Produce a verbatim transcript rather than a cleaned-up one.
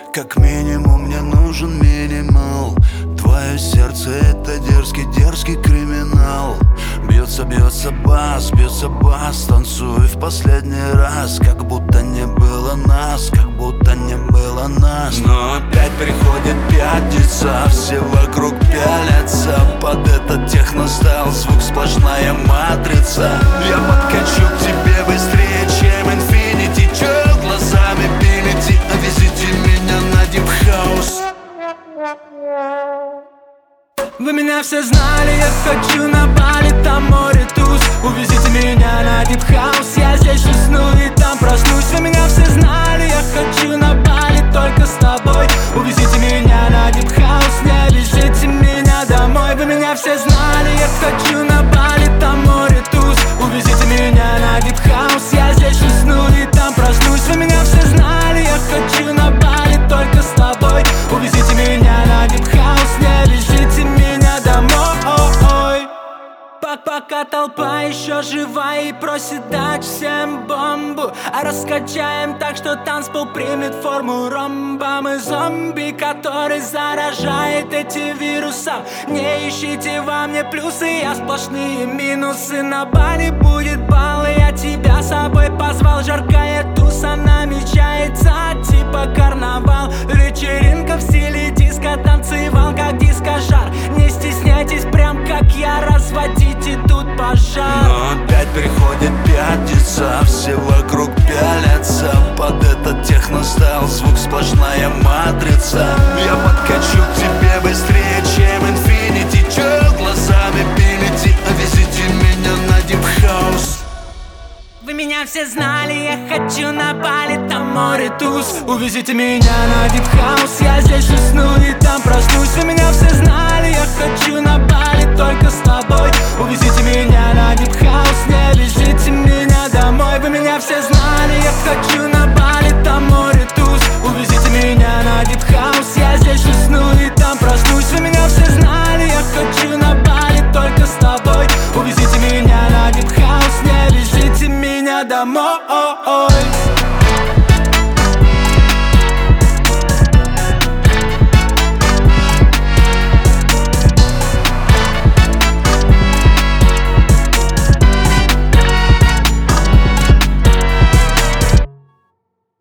Как минимум мне нужен минимал. Твое сердце — это дерзкий, дерзкий криминал. Бьется, бьется бас, бьется бас. Танцуй в последний раз, как будто не было нас, как будто не было нас. Но опять приходит пятница, все вокруг пялятся под этот техностайл, звук сплошная матрица. Я подкачу к тебе быстрее, чем инфинити. Чё глазами пилите, везите меня на дип-хаус. Вы меня все знали, я хочу на Бали, там море туз. Увезите меня на дип-хаус, я здесь усну и там проснусь. Вы меня все знали, я хочу на Бали только с тобой. Увезите меня на дип-хаус, не везите меня домой. Вы меня все знали, я хочу на Бали, там море туз. Увезите меня на дип-хаус, я здесь усну и там проснусь. Вы меня все знали, я хочу на Бали только с тобой. Увезите меня на дип-хаус, не везите меня домой. Пока толпа еще жива и просит дать всем бомбу, а раскачаем так, что танцпол примет форму ромба. Мы зомби, который заражает эти вирусы. Не ищите во мне плюсы, я сплошные минусы. На Бали будет бал, и я тебя с собой позвал. Жаркая туса намечается, типа карнавал. Вечеринка в стиле диско, танцевал как дискожар. Не стесняйтесь, прям как я, разводите тут пожар. Но опять приходит пятница, все вокруг пялятся под этот техностайл, звук сплошная матрица. Я подкачу к тебе быстрее, чем инфинити. Чё глазами пилите, везите меня на дип-хаус. Вы меня все знали, я хочу на Бали, там море туз. Увезите меня на дип-хаус, я здесь усну и там проснусь. Вы меня все знали, я хочу на